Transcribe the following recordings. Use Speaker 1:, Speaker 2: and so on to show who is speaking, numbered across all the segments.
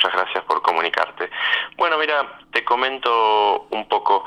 Speaker 1: muchas gracias por comunicarte. Bueno, mira, te comento un poco.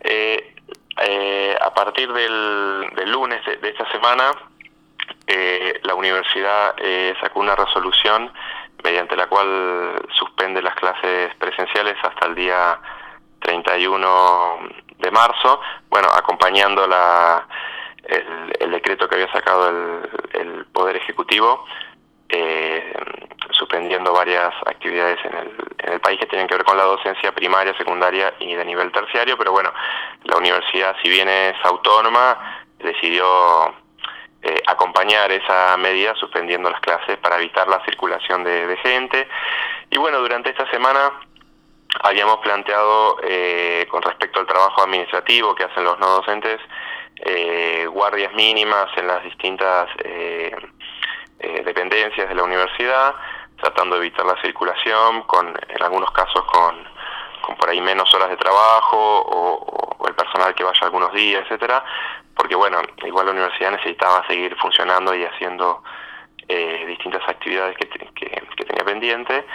Speaker 1: A partir del lunes de esta semana, la universidad sacó una resolución mediante la cual suspende las clases presenciales hasta el día 31 de marzo, bueno, acompañando el decreto que había sacado el Poder Ejecutivo, suspendiendo varias actividades en el país que tienen que ver con la docencia primaria, secundaria y de nivel terciario, pero bueno, la universidad, si bien es autónoma, decidió acompañar esa medida suspendiendo las clases para evitar la circulación de gente. Y bueno, durante esta semana habíamos planteado con respecto al trabajo administrativo que hacen los no docentes, guardias mínimas en las distintas dependencias de la universidad, tratando de evitar la circulación, en algunos casos con por ahí menos horas de trabajo o el personal que vaya algunos días, etcétera, porque bueno, igual la universidad necesitaba seguir funcionando y haciendo distintas actividades que tenía pendiente.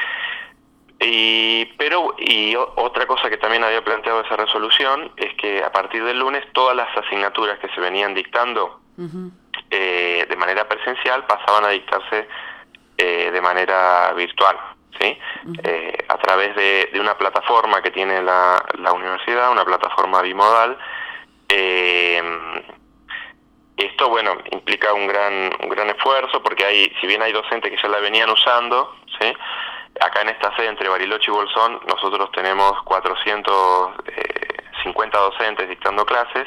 Speaker 1: Y otra cosa que también había planteado esa resolución es que a partir del lunes todas las asignaturas que se venían dictando de manera presencial pasaban a dictarse de manera virtual, ¿sí? A través de una plataforma que tiene la universidad, una plataforma bimodal. Esto, bueno, implica un gran esfuerzo porque si bien hay docentes que ya la venían usando, ¿sí? Acá en esta sede entre Bariloche y Bolsón nosotros tenemos 450 docentes dictando clases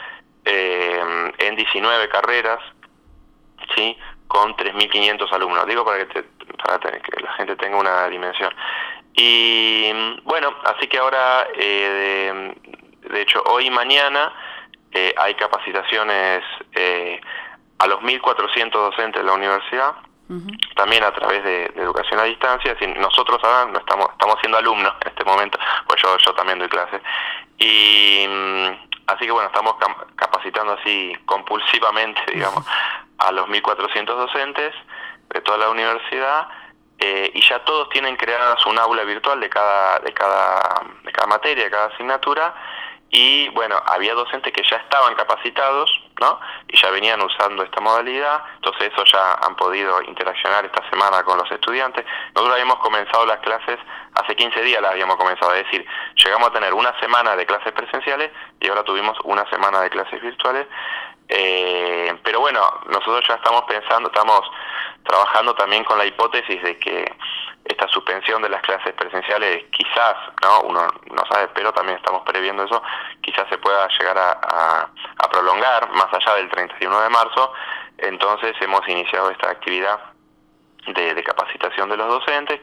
Speaker 1: en 19 carreras, ¿sí? Con 3.500 alumnos. Digo para que la gente tenga una dimensión. Y bueno, así que ahora, de hecho, hoy y mañana hay capacitaciones a los 1.400 docentes de la universidad, también a través de educación a distancia. Nosotros ahora no estamos siendo alumnos en este momento, pues yo también doy clases. Y así que bueno, estamos capacitando así compulsivamente, digamos, a los 1.400 docentes de toda la universidad, y ya todos tienen creadas un aula virtual de cada materia, de cada asignatura. Y bueno, había docentes que ya estaban capacitados, ¿no? Y ya venían usando esta modalidad, entonces eso ya han podido interaccionar esta semana con los estudiantes. Nosotros habíamos comenzado las clases, hace 15 días las habíamos comenzado, es decir, llegamos a tener una semana de clases presenciales y ahora tuvimos una semana de clases virtuales. Pero bueno, nosotros ya estamos trabajando también con la hipótesis de que esta suspensión de las clases presenciales quizás, ¿no? Uno no sabe, pero también estamos previendo eso, quizás se pueda llegar a prolongar más allá del 31 de marzo. Entonces hemos iniciado esta actividad de capacitación de los docentes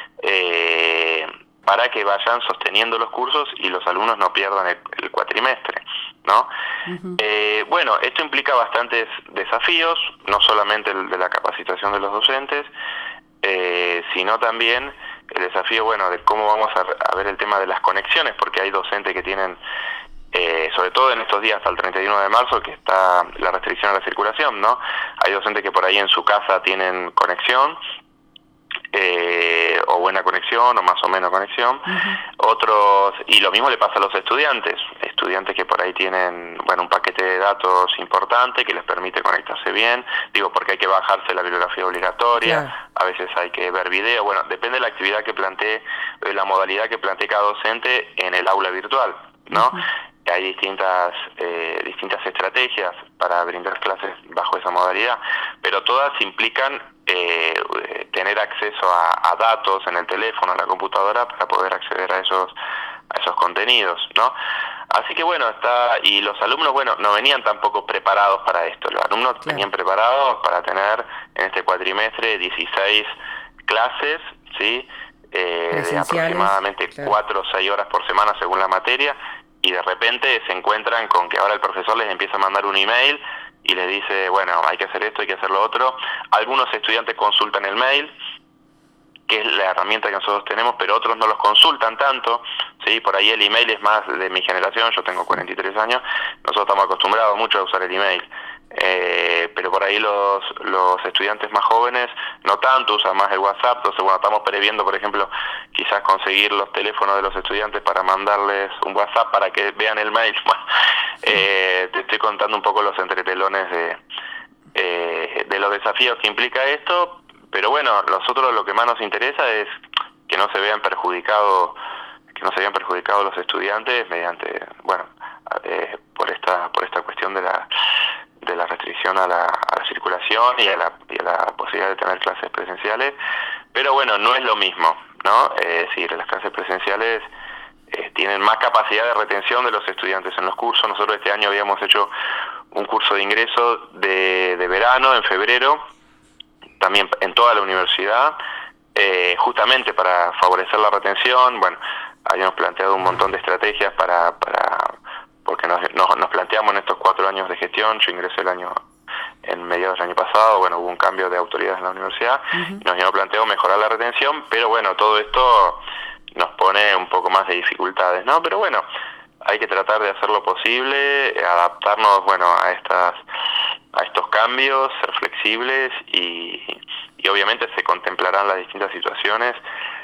Speaker 1: para que vayan sosteniendo los cursos y los alumnos no pierdan el cuatrimestre, ¿no? Bueno, esto implica bastantes desafíos, no solamente el de la capacitación de los docentes, sino también el desafío, bueno, de cómo vamos a ver el tema de las conexiones, porque hay docentes que tienen, sobre todo en estos días hasta el 31 de marzo, que está la restricción a la circulación, ¿no? Hay docentes que por ahí en su casa tienen conexión, o buena conexión, o más o menos conexión. Otros, y lo mismo le pasa a los estudiantes que por ahí tienen, bueno, un paquete de datos importante que les permite conectarse bien, digo, porque hay que bajarse la bibliografía obligatoria, a veces hay que ver video, bueno, depende de la actividad que plantee, de la modalidad que plantee cada docente en el aula virtual, ¿no? Hay distintas estrategias para brindar clases bajo esa modalidad, pero todas implican tener acceso a datos en el teléfono, en la computadora, para poder acceder a esos contenidos, ¿no? Así que bueno, y los alumnos, bueno, no venían tampoco preparados para esto. Los alumnos venían preparados para tener en este cuatrimestre 16 clases, ¿sí? De aproximadamente 4 o 6 horas por semana según la materia, y de repente se encuentran con que ahora el profesor les empieza a mandar un email y les dice, bueno, hay que hacer esto, hay que hacer lo otro. Algunos estudiantes consultan el mail, que es la herramienta que nosotros tenemos, pero otros no los consultan tanto, ¿sí? Por ahí el email es más de mi generación, yo tengo 43 años, nosotros estamos acostumbrados mucho a usar el email. pero por ahí los estudiantes más jóvenes no tanto, usan más el WhatsApp. Entonces, bueno, estamos previendo, por ejemplo, quizás conseguir los teléfonos de los estudiantes para mandarles un WhatsApp para que vean el mail. Bueno, te estoy contando un poco los entretelones de los desafíos que implica esto, pero bueno, nosotros lo que más nos interesa es que no se vean perjudicados los estudiantes mediante, bueno, por esta cuestión de la restricción a la circulación y a la posibilidad de tener clases presenciales. Pero bueno, no es lo mismo, ¿no? Es decir, las clases presenciales tienen más capacidad de retención de los estudiantes en los cursos. Nosotros este año habíamos hecho un curso de ingreso de verano en febrero, también en toda la universidad, justamente para favorecer la retención. Bueno, habíamos planteado un montón de estrategias porque nos planteamos en estos 4 años de gestión. Yo ingresé en mediados del año pasado. Bueno, hubo un cambio de autoridades en la universidad, y nos habíamos planteado mejorar la retención, pero bueno, todo esto nos pone un poco más de dificultades, ¿no? Pero bueno, hay que tratar de hacer lo posible, adaptarnos, bueno, a estos cambios, ser flexibles y obviamente se contemplarán las distintas situaciones.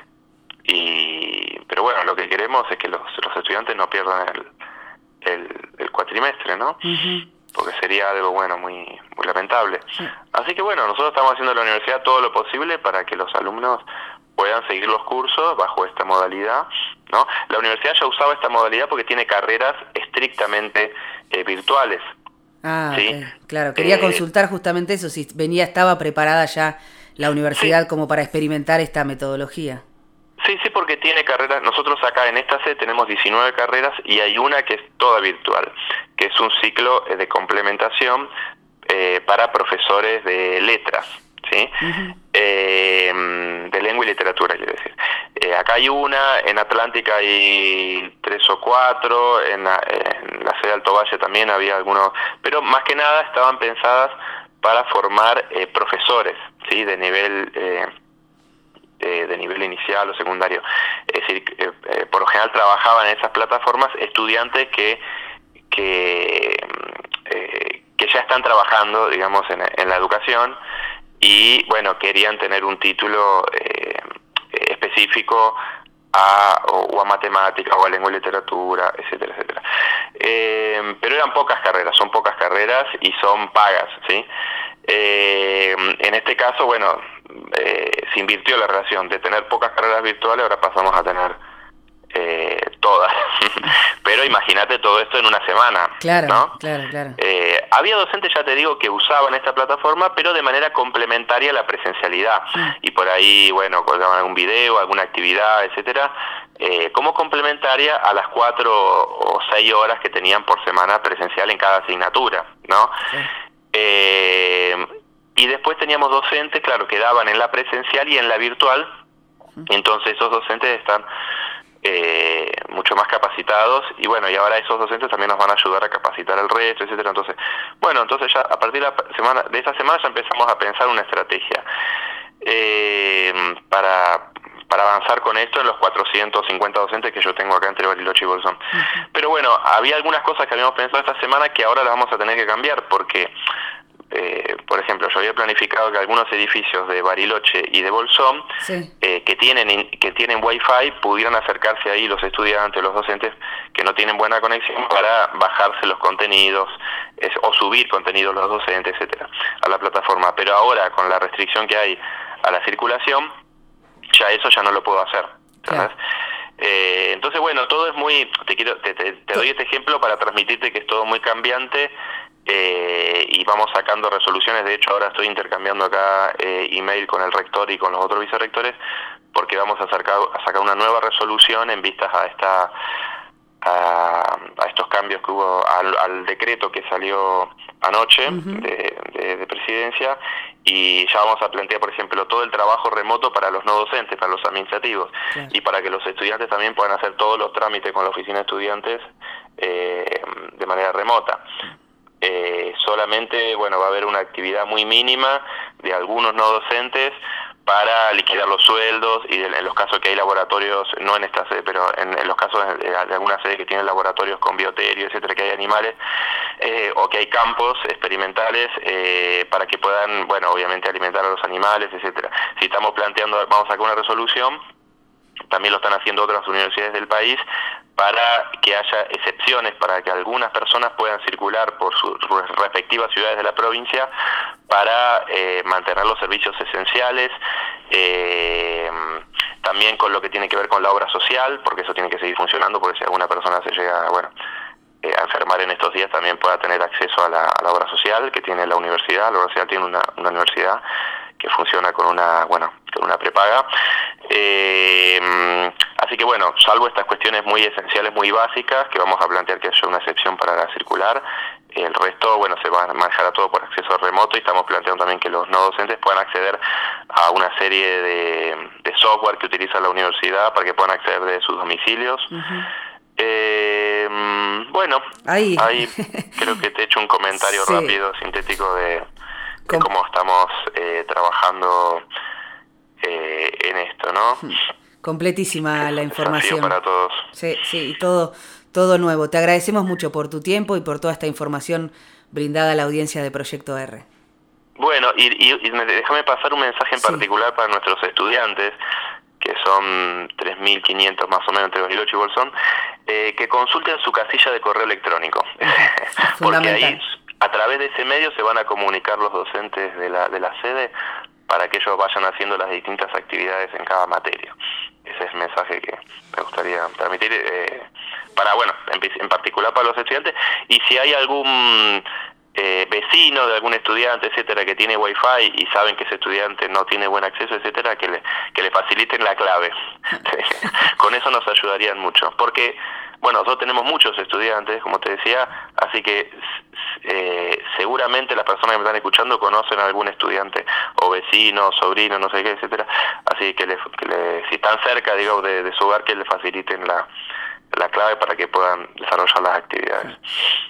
Speaker 1: Pero bueno, lo que queremos es que los estudiantes no pierdan el cuatrimestre, ¿no? Porque sería algo, bueno, muy lamentable. Sí. Así que bueno, nosotros estamos haciendo en la universidad todo lo posible para que los alumnos puedan seguir los cursos bajo esta modalidad, ¿no? La universidad ya usaba esta modalidad porque tiene carreras estrictamente virtuales.
Speaker 2: Ah, ¿sí? Okay. Claro, quería consultar justamente eso, si estaba preparada ya la universidad, sí, como para experimentar esta metodología.
Speaker 1: Sí, porque tiene carreras. Nosotros acá en esta sede tenemos 19 carreras y hay una que es toda virtual, que es un ciclo de complementación para profesores de letras, ¿sí? De lengua y literatura, quiero decir. Acá hay una, en Atlántica hay 3 o 4, en la sede de Alto Valle también había algunos, pero más que nada estaban pensadas para formar profesores, ¿sí? De nivel inicial o secundario. Es decir, por lo general trabajaban en esas plataformas estudiantes que ya están trabajando, digamos, en la educación y, bueno, querían tener un título específico o a matemática o a lengua y literatura, etcétera, etcétera. Pero son pocas carreras y son pagas, ¿sí? En este caso, bueno, se invirtió la relación de tener pocas carreras virtuales, ahora pasamos a tener todas. Pero imagínate todo esto en una semana,
Speaker 2: claro,
Speaker 1: ¿no?
Speaker 2: Claro.
Speaker 1: Había docentes, ya te digo, que usaban esta plataforma, pero de manera complementaria a la presencialidad. Sí. Y por ahí, bueno, colgaban algún video, alguna actividad, etcétera, como complementaria a las 4 o 6 horas que tenían por semana presencial en cada asignatura, ¿no? Sí. Y después teníamos docentes, claro, que daban en la presencial y en la virtual. Entonces esos docentes están mucho más capacitados y bueno, y ahora esos docentes también nos van a ayudar a capacitar al resto, etcétera. Entonces, bueno, ya a partir de esta semana ya empezamos a pensar una estrategia para avanzar con esto en los 450 docentes que yo tengo acá entre Bariloche y Bolsón. Pero bueno, había algunas cosas que habíamos pensado esta semana que ahora las vamos a tener que cambiar porque por ejemplo, yo había planificado que algunos edificios de Bariloche y de Bolsón, sí, que tienen Wi-Fi, pudieran acercarse ahí los estudiantes, los docentes que no tienen buena conexión para bajarse los contenidos o subir contenidos los docentes, etcétera, a la plataforma. Pero ahora, con la restricción que hay a la circulación, eso ya no lo puedo hacer, ¿sabes? Claro. Entonces, bueno, todo es muy... Te doy este ejemplo para transmitirte que es todo muy cambiante. Y vamos sacando resoluciones. De hecho, ahora estoy intercambiando acá email con el rector y con los otros vicerrectores porque vamos a sacar una nueva resolución en vistas a estos cambios que hubo al decreto que salió anoche de presidencia, y ya vamos a plantear, por ejemplo, todo el trabajo remoto para los no docentes, para los administrativos, claro, y para que los estudiantes también puedan hacer todos los trámites con la oficina de estudiantes de manera remota. Solamente, bueno, va a haber una actividad muy mínima de algunos no docentes para liquidar los sueldos y en los casos que hay laboratorios, no en esta sede, pero en los casos de alguna sede que tienen laboratorios con bioterio, etcétera, que hay animales, o que hay campos experimentales para que puedan, bueno, obviamente alimentar a los animales, etcétera. Si estamos planteando, vamos a sacar una resolución, también lo están haciendo otras universidades del país, para que haya excepciones, para que algunas personas puedan circular por sus respectivas ciudades de la provincia para mantener los servicios esenciales, también con lo que tiene que ver con la obra social, porque eso tiene que seguir funcionando, porque si alguna persona se llega, bueno, a enfermar en estos días, también pueda tener acceso a la obra social que tiene la universidad. La universidad tiene una universidad que funciona con una prepaga. Así que bueno, salvo estas cuestiones muy esenciales, muy básicas, que vamos a plantear que haya una excepción para la circular, el resto, bueno, se va a manejar a todo por acceso remoto, y estamos planteando también que los no docentes puedan acceder a una serie de software que utiliza la universidad para que puedan acceder de sus domicilios. Uh-huh. Bueno, ahí creo que te he hecho un comentario rápido, sintético de cómo estamos trabajando en esto, ¿no?
Speaker 2: Completísima la información.
Speaker 1: Para todos.
Speaker 2: Sí, todo nuevo. Te agradecemos mucho por tu tiempo y por toda esta información brindada a la audiencia de Proyecto R.
Speaker 1: Bueno, y déjame pasar un mensaje en particular para nuestros estudiantes, que son 3.500 más o menos entre Bariloche y Bolsón, que consulten su casilla de correo electrónico. Porque ahí, a través de ese medio, se van a comunicar los docentes de la sede para que ellos vayan haciendo las distintas actividades en cada materia. Ese es el mensaje que me gustaría transmitir, en particular para los estudiantes. Y si hay algún vecino de algún estudiante, etcétera, que tiene wifi y saben que ese estudiante no tiene buen acceso, etcétera, que le faciliten la clave. Con eso nos ayudarían mucho, porque bueno, nosotros tenemos muchos estudiantes, como te decía, así que seguramente las personas que me están escuchando conocen a algún estudiante o vecino, sobrino, no sé qué, etcétera, así que si están cerca, digo, de su hogar, que le faciliten la clave para que puedan desarrollar las actividades.